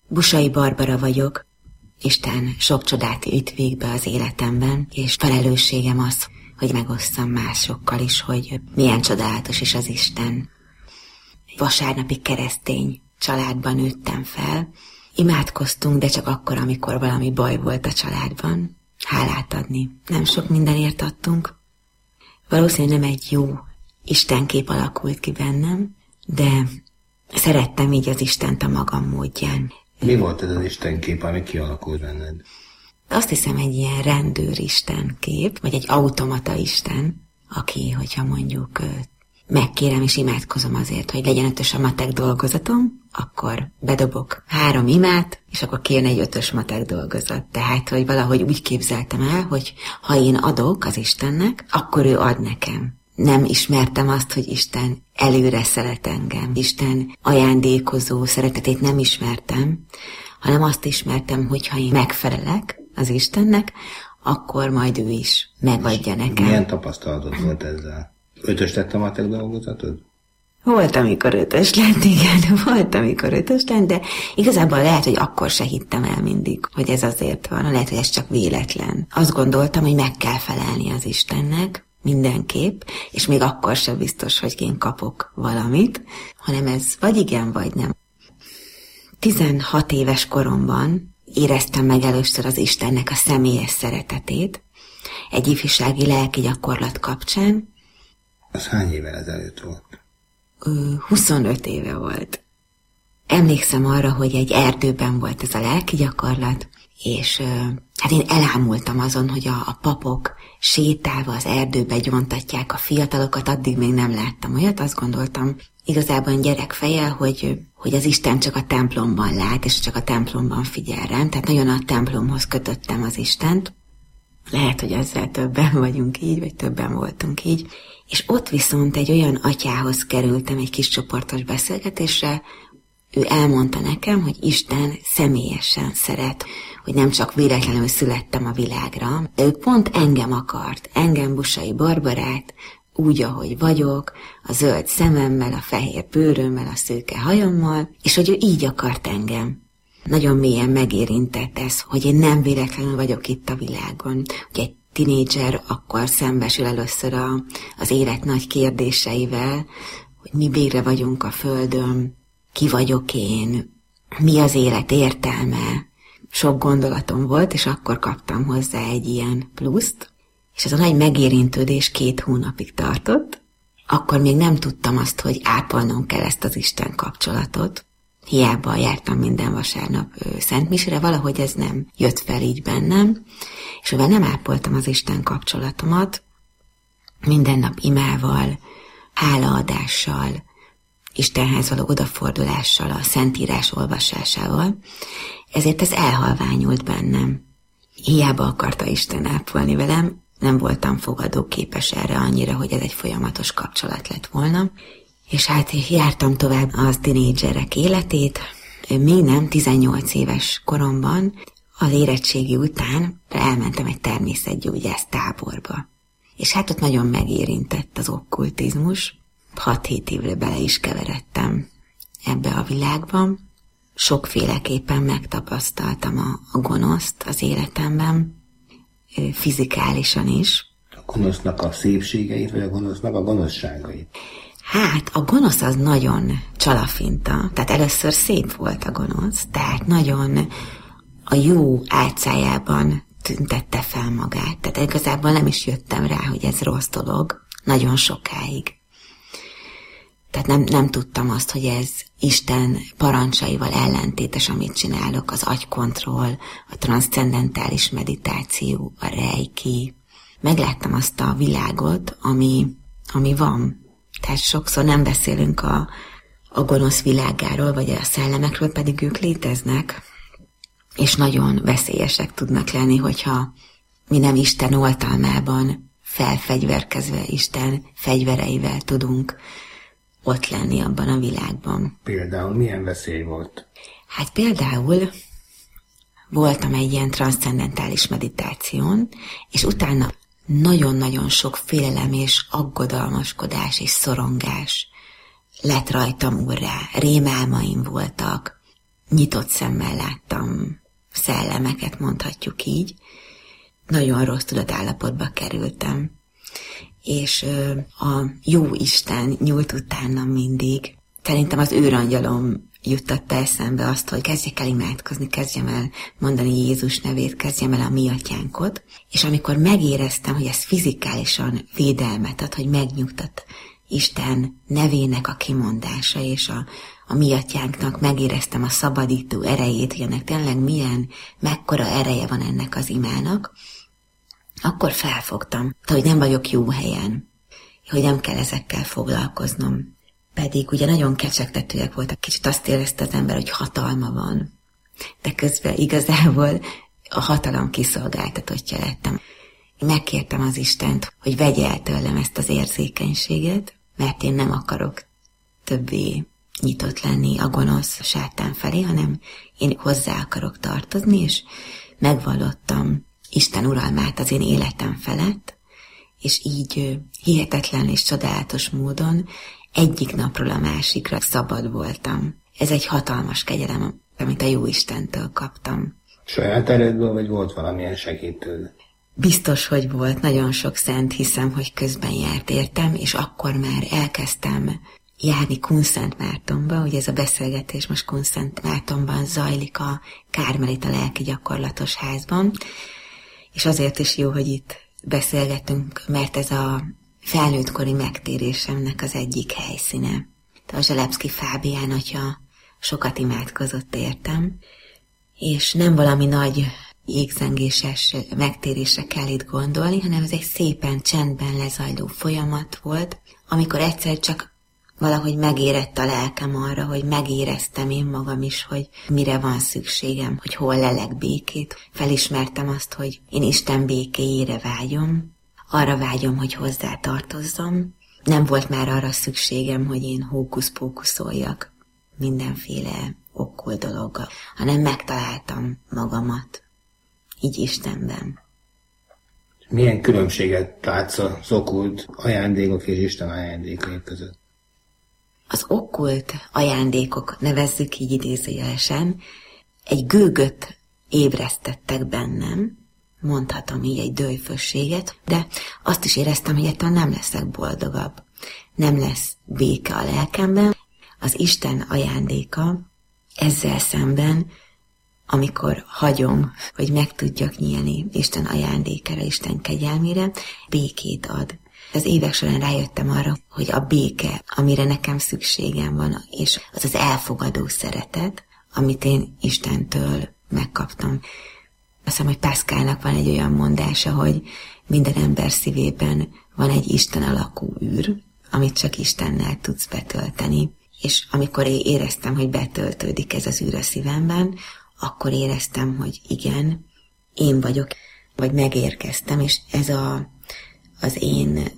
Busai Barbara vagyok. Isten sok csodát vitt végbe az életemben, és felelősségem az, hogy megosszam másokkal is, hogy milyen csodálatos is az Isten. Vasárnapi keresztény családban nőttem fel. Imádkoztunk, de csak akkor, amikor valami baj volt a családban. Hálát adni. Nem sok mindenért adtunk. Valószínűleg nem egy jó istenkép alakult ki bennem, de szerettem így az Istent a magam módján. Mi volt ez az istenkép, ami kialakult benned? Azt hiszem egy ilyen rendőr istenkép, vagy egy automata isten, aki, hogyha mondjuk megkérem és imádkozom azért, hogy legyen 5-ös a matek dolgozatom, akkor bedobok 3 imát, és akkor kérne egy 5-ös matek dolgozat. Tehát, hogy valahogy úgy képzeltem el, hogy ha én adok az Istennek, akkor ő ad nekem. Nem ismertem azt, hogy Isten előre szeret engem. Isten ajándékozó szeretetét nem ismertem, hanem azt ismertem, hogy ha én megfelelek az Istennek, akkor majd ő is megadja nekem. Milyen tapasztalatod volt ezzel? 5-ös lett a matek dolgozatod? Volt, amikor 5-ös lett, igen, volt, amikor 5-ös lett, de igazából lehet, hogy akkor se hittem el mindig, hogy ez azért van, lehet, hogy ez csak véletlen. Azt gondoltam, hogy meg kell felelni az Istennek, mindenképp, és még akkor sem biztos, hogy én kapok valamit, hanem ez vagy igen, vagy nem. 16 éves koromban éreztem meg először az Istennek a személyes szeretetét, egy ifjúsági lelki gyakorlat kapcsán. Az hány évvel ezelőtt volt? 25 éve volt. Emlékszem arra, hogy egy erdőben volt ez a lelki gyakorlat, és hát én elámultam azon, hogy a papok sétálva az erdőbe gyontatják a fiatalokat, addig még nem láttam olyat, azt gondoltam igazából gyerekfejjel, hogy az Isten csak a templomban lát, és csak a templomban figyel rám, tehát nagyon a templomhoz kötöttem az Istent. Lehet, hogy ezzel többen vagyunk így, vagy többen voltunk így. És ott viszont egy olyan atyához kerültem egy kis csoportos beszélgetésre, ő elmondta nekem, hogy Isten személyesen szeret, hogy nem csak véletlenül születtem a világra, de ő pont engem akart, engem Busai Barbarát, úgy, ahogy vagyok, a zöld szememmel, a fehér bőrömmel, a szőke hajammal, és hogy ő így akart engem. Nagyon mélyen megérintett ez, hogy én nem véletlenül vagyok itt a világon. Ugye egy tinédzser akkor szembesül először az élet nagy kérdéseivel, hogy mi végre vagyunk a földön, ki vagyok én, mi az élet értelme. Sok gondolatom volt, és akkor kaptam hozzá egy ilyen pluszt, és ez a nagy megérintődés 2 hónapig tartott. Akkor még nem tudtam azt, hogy ápolnom kell ezt az Isten kapcsolatot. Hiába jártam minden vasárnap szentmisére, valahogy ez nem jött fel így bennem, és mivel nem ápoltam az Isten kapcsolatomat, minden nap imával, hálaadással, Istenhez való odafordulással, a Szentírás olvasásával, ezért ez elhalványult bennem. Hiába akarta Isten ápolni velem, nem voltam fogadóképes erre annyira, hogy ez egy folyamatos kapcsolat lett volna, és hát jártam tovább az tinédzserek életét, még nem 18 éves koromban, az érettségi után elmentem egy természetgyógyász táborba. És hát ott nagyon megérintett az okkultizmus, 6-7 évre bele is keveredtem ebbe a világban. Sokféleképpen megtapasztaltam a gonoszt az életemben, fizikálisan is. A gonosznak a szépségeit, vagy a gonosznak a gonoszságait? Hát, a gonosz az nagyon csalafinta, tehát először szép volt a gonosz, tehát nagyon a jó álcájában tüntette fel magát, tehát igazából nem is jöttem rá, hogy ez rossz dolog, nagyon sokáig. Tehát nem tudtam azt, hogy ez Isten parancsaival ellentétes, amit csinálok, az agykontroll, a transzcendentális meditáció, a reiki. Megláttam azt a világot, ami van. Tehát sokszor nem beszélünk a gonosz világáról, vagy a szellemekről, pedig ők léteznek, és nagyon veszélyesek tudnak lenni, hogyha mi nem Isten oltalmában felfegyverkezve, Isten fegyvereivel tudunk ott lenni abban a világban. Például milyen veszély volt? Hát például voltam egy ilyen transzcendentális meditáción, és utána nagyon-nagyon sok félelem és aggodalmaskodás és szorongás lett rajtam úrrá. Rémálmaim voltak, nyitott szemmel láttam szellemeket, mondhatjuk így. Nagyon rossz tudatállapotba kerültem. És a jó Isten nyúlt utánam mindig. Szerintem az őrangyalom juttatta eszembe azt, hogy kezdjek el imádkozni, kezdjem el mondani Jézus nevét, kezdjem el a mi atyánkot. És amikor megéreztem, hogy ez fizikálisan védelmet ad, hogy megnyugtat Isten nevének a kimondása, és a mi atyánknak megéreztem a szabadító erejét, hogy ennek tényleg mekkora ereje van ennek az imának, akkor felfogtam, hogy nem vagyok jó helyen, hogy nem kell ezekkel foglalkoznom. Pedig ugye nagyon kecsegtetőek voltak, kicsit azt érezte az ember, hogy hatalma van. De közben igazából a hatalom kiszolgáltatottja lettem. Megkértem az Istent, hogy vegye el tőlem ezt az érzékenységet, mert én nem akarok többé nyitott lenni a gonosz sátán felé, hanem én hozzá akarok tartozni, és megvallottam Isten uralmát az én életem felett, és így hihetetlen és csodálatos módon egyik napról a másikra szabad voltam. Ez egy hatalmas kegyelem, amit a jó Istentől kaptam. Saját erődből, vagy volt valamilyen segítő? Biztos, hogy volt. Nagyon sok szent, hiszem, hogy közben járt értem, és akkor már elkezdtem járni Kunszentmártonba. Ugye ez a beszélgetés most Kunszentmártonban zajlik a Kármelita lelki gyakorlatos házban, és azért is jó, hogy itt beszélgetünk, mert ez a felnőttkori megtérésemnek az egyik helyszíne. A Zselebszky Fábián atya sokat imádkozott értem, és nem valami nagy jégzengéses megtérésre kell itt gondolni, hanem ez egy szépen csendben lezajló folyamat volt, amikor egyszer csak valahogy megérett a lelkem arra, hogy megéreztem én magam is, hogy mire van szükségem, hogy hol lelek békét. Felismertem azt, hogy én Isten békéjére vágyom, arra vágyom, hogy hozzá tartozzam. Nem volt már arra szükségem, hogy én hókusz-pókuszoljak mindenféle okkul dologgal, hanem megtaláltam magamat, így Istenben. Milyen különbséget látsz az okkult ajándékok és Isten ajándékai között? Az okkult ajándékok, nevezzük így idézőjelesen, egy gőgöt ébresztettek bennem, mondhatom így egy dőjfösséget, de azt is éreztem, hogy ettől nem leszek boldogabb. Nem lesz béke a lelkemben. Az Isten ajándéka ezzel szemben, amikor hagyom, hogy meg tudjak nyílni Isten ajándékára, Isten kegyelmére, békét ad. Az évek során rájöttem arra, hogy a béke, amire nekem szükségem van, és az az elfogadó szeretet, amit én Istentől megkaptam. Azt hiszem, hogy Pascalnak van egy olyan mondása, hogy minden ember szívében van egy Isten alakú űr, amit csak Istennel tudsz betölteni. És amikor én éreztem, hogy betöltődik ez az űr a szívemben, akkor éreztem, hogy igen, én vagyok, vagy megérkeztem, és ez az én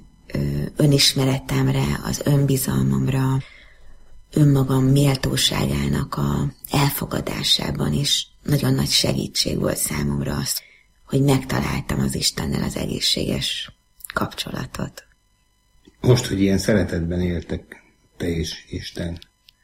önismeretemre, az önbizalmamra, önmagam méltóságának a elfogadásában is nagyon nagy segítség volt számomra az, hogy megtaláltam az Istennel az egészséges kapcsolatot. Most, hogy ilyen szeretetben éltek te és Isten,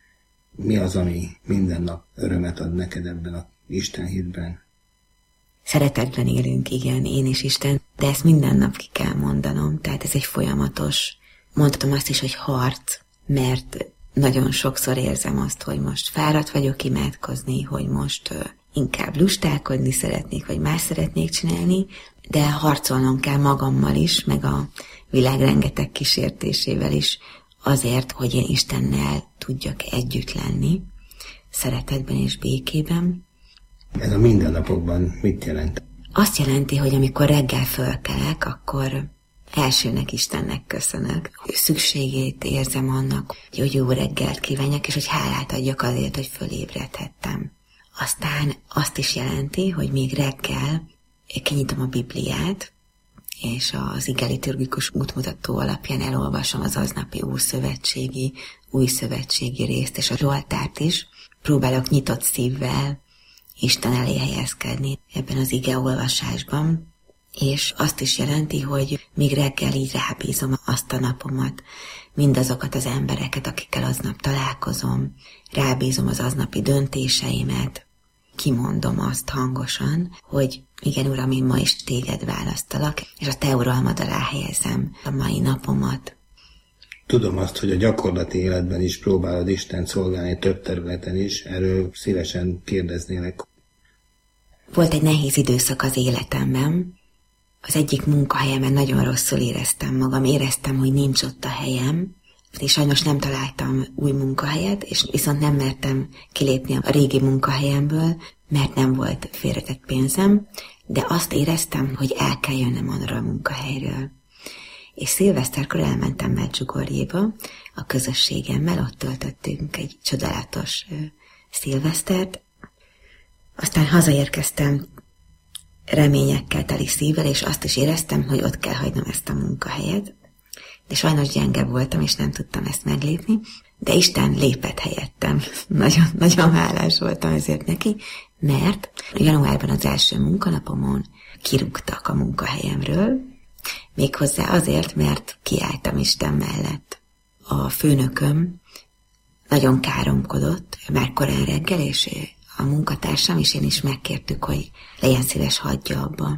mi az, ami minden nap örömet ad neked ebben az Isten hitben? Szeretetben élünk, igen, én és Isten, de ezt minden nap ki kell mondanom, tehát ez egy folyamatos, mondhatom azt is, hogy harc, mert nagyon sokszor érzem azt, hogy most fáradt vagyok imádkozni, hogy most inkább lustálkodni szeretnék, vagy más szeretnék csinálni, de harcolnom kell magammal is, meg a világ rengeteg kísértésével is, azért, hogy én Istennel tudjak együtt lenni, szeretetben és békében. Ez a mindennapokban mit jelent? Azt jelenti, hogy amikor reggel fölkelek, akkor elsőnek Istennek köszönök. Szükségét érzem annak, hogy jó reggelt kívánjak, és hogy hálát adjak azért, hogy fölébredhettem. Aztán azt is jelenti, hogy még reggel kinyitom a Bibliát, és az igeliturgikus útmutató alapján elolvasom az aznapi ószövetségi, újszövetségi részt, és a Zsoltárt is. Próbálok nyitott szívvel Isten elé helyezkedni ebben az igeolvasásban, és azt is jelenti, hogy még reggel így rábízom azt a napomat, mindazokat az embereket, akikkel aznap találkozom, rábízom az aznapi döntéseimet, kimondom azt hangosan, hogy igen, Uram, én ma is téged választalak, és a te uralmad alá helyezem a mai napomat. Tudom azt, hogy a gyakorlati életben is próbálod Istent szolgálni több területen is, erről szívesen kérdeznélek. Volt egy nehéz időszak az életemben. Az egyik munkahelyemen nagyon rosszul éreztem magam, éreztem, hogy nincs ott a helyem, és sajnos nem találtam új munkahelyet, és viszont nem mertem kilépni a régi munkahelyemből, mert nem volt félretett pénzem, de azt éreztem, hogy el kell jönnöm arra a munkahelyről. És szilveszterkor elmentem Medjugorjéba a közösségemmel, ott töltöttünk egy csodálatos szilvesztert. Aztán hazaérkeztem reményekkel teli szívvel, és azt is éreztem, hogy ott kell hagynom ezt a munkahelyet. De sajnos gyenge voltam, és nem tudtam ezt meglépni, de Isten lépett helyettem. Nagyon, nagyon hálás voltam ezért neki, mert januárban az első munkanapomon kirúgtak a munkahelyemről, méghozzá azért, mert kiálltam Isten mellett. A főnököm nagyon káromkodott, már korán reggel, és a munkatársam és én is megkértük, hogy legyen szíves, hagyja abba.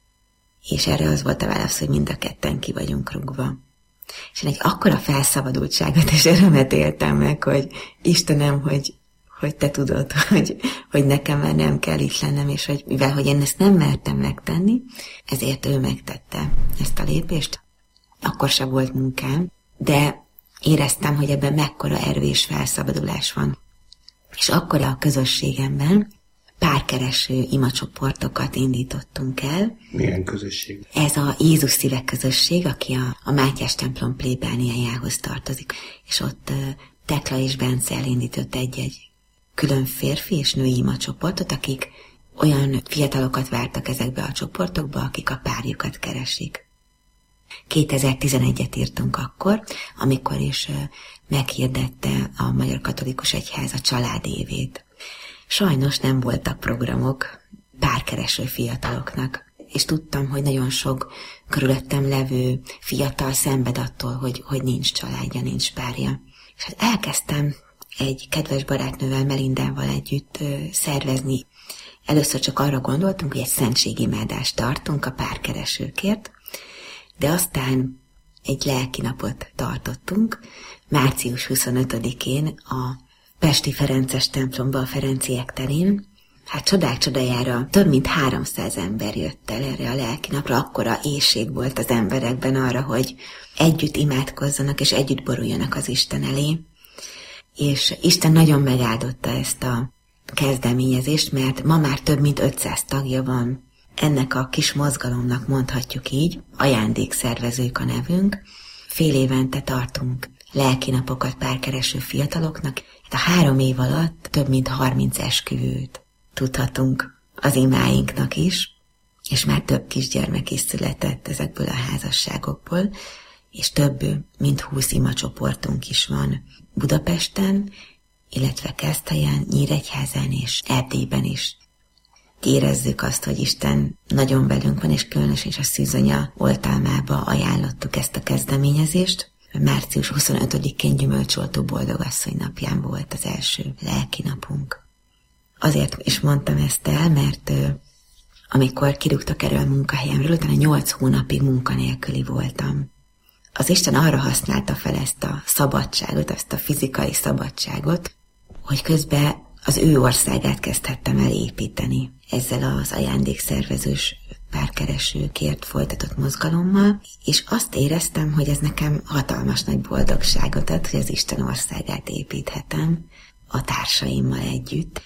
És erre az volt a válasz, hogy mind a ketten ki vagyunk rúgva. És én egy akkora felszabadultságot és örömet éltem meg, hogy Istenem, hogy te tudod, hogy nekem már nem kell itt lennem, és hogy mivel hogy én ezt nem mertem megtenni, ezért ő megtette ezt a lépést. Akkor sem volt munkám, de éreztem, hogy ebben mekkora erő és felszabadulás van. És akkor a közösségemben párkereső imacsoportokat indítottunk el. Milyen közösség? Ez a Jézus szíve közösség, aki a Mátyás templom plébániájához tartozik. És ott Tekla és Bence elindított egy külön férfi és női imacsoportot, akik olyan fiatalokat vártak ezekbe a csoportokba, akik a párjukat keresik. 2011-et írtunk akkor, amikor is meghirdette a Magyar Katolikus Egyház a család évét. Sajnos nem voltak programok párkereső fiataloknak, és tudtam, hogy nagyon sok körülöttem levő fiatal szenved attól, hogy nincs családja, nincs párja. És hát elkezdtem egy kedves barátnővel, Melindával együtt szervezni. Először csak arra gondoltunk, hogy egy szentségimádást tartunk a párkeresőkért, de aztán egy lelkinapot tartottunk, március 25-én a Pesti Ferences templomba, a Ferenciek terén. Hát csodák csodájára több mint 300 ember jött el erre a lelkinapra, akkora éhség volt az emberekben arra, hogy együtt imádkozzanak és együtt boruljanak az Isten elé. És Isten nagyon megáldotta ezt a kezdeményezést, mert ma már több mint 500 tagja van. Ennek a kis mozgalomnak mondhatjuk így, ajándékszervezők a nevünk. Fél évente tartunk lelkinapokat párkereső fiataloknak. A 3 év alatt több mint 30 esküvőt tudhatunk az imáinknak is, és már több kisgyermek is született ezekből a házasságokból, és több mint 20 imacsoportunk is van Budapesten, illetve Keszthelyen, Nyíregyházán és Erdélyben is. Érezzük azt, hogy Isten nagyon velünk van, és különösen is a Szűzanya oltalmába ajánlottuk ezt a kezdeményezést. Március 25-én Gyümölcsoltó Boldogasszony napján volt az első lelkinapunk. Azért is mondtam ezt el, mert amikor kirúgtak erről a munkahelyemről, utána 8 hónapig munkanélküli voltam. Az Isten arra használta fel ezt a szabadságot, ezt a fizikai szabadságot, hogy közben az ő országát kezdhettem el építeni ezzel az ajándékszervezős párkeresőkért folytatott mozgalommal, és azt éreztem, hogy ez nekem hatalmas nagy boldogságot ad, hogy az Isten országát építhetem a társaimmal együtt,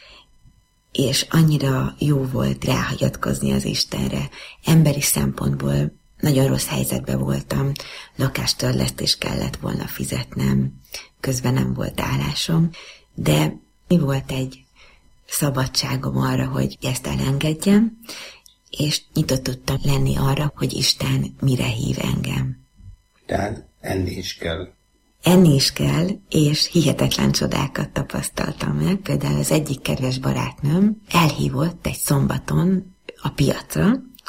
és annyira jó volt ráhagyatkozni az Istenre. Emberi szempontból nagyon rossz helyzetben voltam, lakástörlesztést kellett volna fizetnem, közben nem volt állásom, de mi volt egy szabadságom arra, hogy ezt elengedjem, és nyitott tudtam lenni arra, hogy Isten mire hív engem. Tehát enni is kell. Enni is kell, és hihetetlen csodákat tapasztaltam meg. Például az egyik kedves barátnőm elhívott egy szombaton a piacra,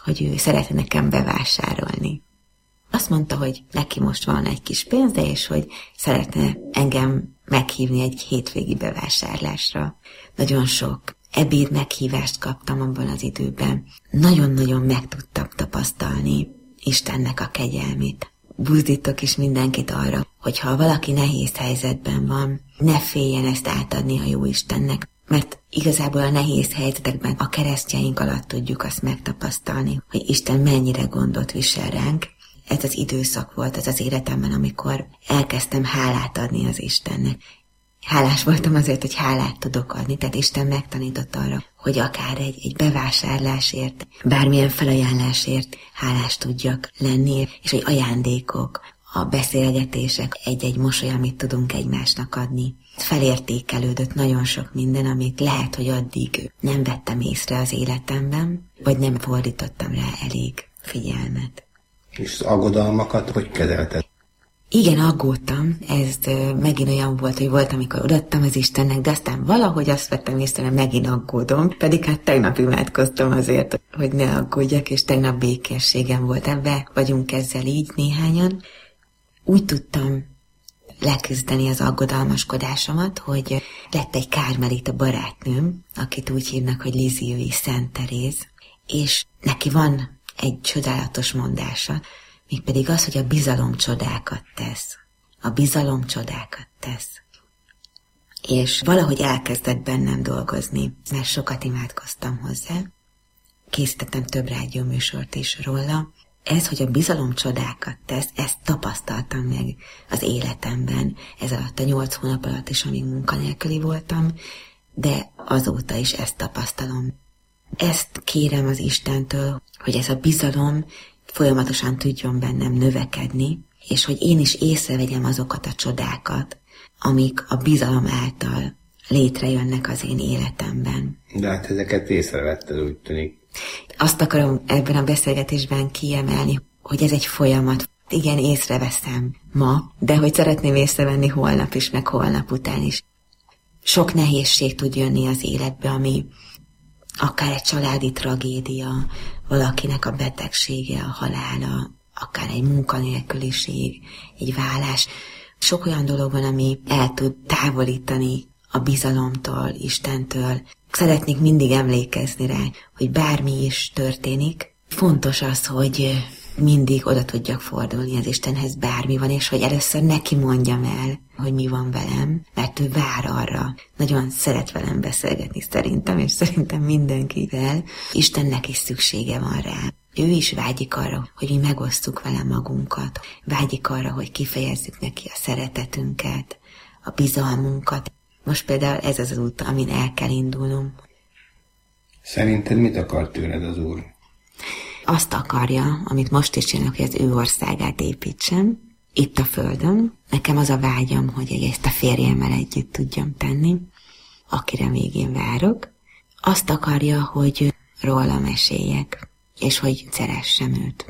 hogy ő szeretne nekem bevásárolni. Azt mondta, hogy neki most van egy kis pénze, és hogy szeretne engem meghívni egy hétvégi bevásárlásra. Nagyon sok ebéd meghívást kaptam abban az időben. Nagyon-nagyon meg tudtam tapasztalni Istennek a kegyelmét. Buzdítok is mindenkit arra, hogy ha valaki nehéz helyzetben van, ne féljen ezt átadni a jó Istennek, mert igazából a nehéz helyzetekben a keresztjeink alatt tudjuk azt megtapasztalni, hogy Isten mennyire gondot visel ránk. Ez az időszak volt az életemben, amikor elkezdtem hálát adni az Istennek. Hálás voltam azért, hogy hálát tudok adni, tehát Isten megtanított arra, hogy akár egy bevásárlásért, bármilyen felajánlásért hálás tudjak lenni, és hogy ajándékok, a beszélgetések, egy-egy mosoly, amit tudunk egymásnak adni. Felértékelődött nagyon sok minden, amit lehet, hogy addig nem vettem észre az életemben, vagy nem fordítottam rá elég figyelmet. És az aggodalmakat hogy kezelted? Igen, aggódtam. Ez megint olyan volt, hogy volt, amikor odaadtam az Istennek, de aztán valahogy azt vettem észre, hogy megint aggódom. Pedig hát tegnap imádkoztam azért, hogy ne aggódjak, és tegnap békességem volt. Ebbe vagyunk ezzel így néhányan. Úgy tudtam leküzdeni az aggodalmaskodásomat, hogy lett egy kármelita barátnőm, akit úgy hívnak, hogy Liziói Szent Teréz, és neki van egy csodálatos mondása, mégpedig az, hogy a bizalom csodákat tesz. A bizalom csodákat tesz. És valahogy elkezdett bennem dolgozni, mert sokat imádkoztam hozzá. Készítettem több rádióműsort is róla. Ez, hogy a bizalom csodákat tesz, ezt tapasztaltam meg az életemben, ez alatt a 8 hónap alatt is, amíg munkanélküli voltam, de azóta is ezt tapasztalom. Ezt kérem az Istentől, hogy ez a bizalom folyamatosan tudjon bennem növekedni, és hogy én is észrevegyem azokat a csodákat, amik a bizalom által létrejönnek az én életemben. De hát ezeket észrevetted, úgy tűnik. Azt akarom ebben a beszélgetésben kiemelni, hogy ez egy folyamat. Igen, észreveszem ma, de hogy szeretném észrevenni holnap is, meg holnap után is. Sok nehézség tud jönni az életbe, ami akár egy családi tragédia, valakinek a betegsége, a halála, akár egy munkanélküliség, egy válás. Sok olyan dolog van, ami el tud távolítani a bizalomtól, Istentől. Szeretnék mindig emlékezni rá, hogy bármi is történik, fontos az, hogy mindig oda tudjak fordulni az Istenhez, bármi van, és hogy először neki mondjam el, hogy mi van velem, mert ő vár arra. Nagyon szeret velem beszélgetni szerintem, és szerintem mindenkivel. Istennek is szüksége van rá. Ő is vágyik arra, hogy mi megosztjuk vele magunkat. Vágyik arra, hogy kifejezzük neki a szeretetünket, a bizalmunkat. Most például ez az út, amin el kell indulnom. Szerinted mit akar tőled az Úr? Azt akarja, amit most is csinálok, hogy az ő országát építsem, itt a földön. Nekem az a vágyam, hogy ezt a férjemmel együtt tudjam tenni, akire még én várok. Azt akarja, hogy róla meséljek, és hogy szeressem őt.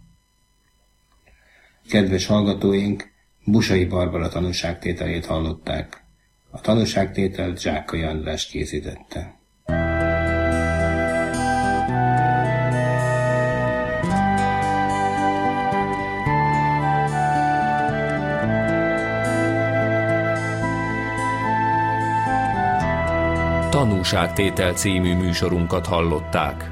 Kedves hallgatóink, Busai Barbara tanúságtételét hallották. A tanúságtételt Zsákai András készítette. Tanúságtétel című műsorunkat hallották.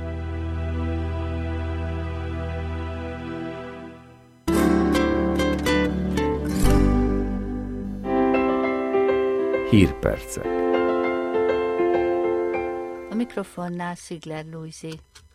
Hírpercek. A mikrofonnál Szigler Lujzi.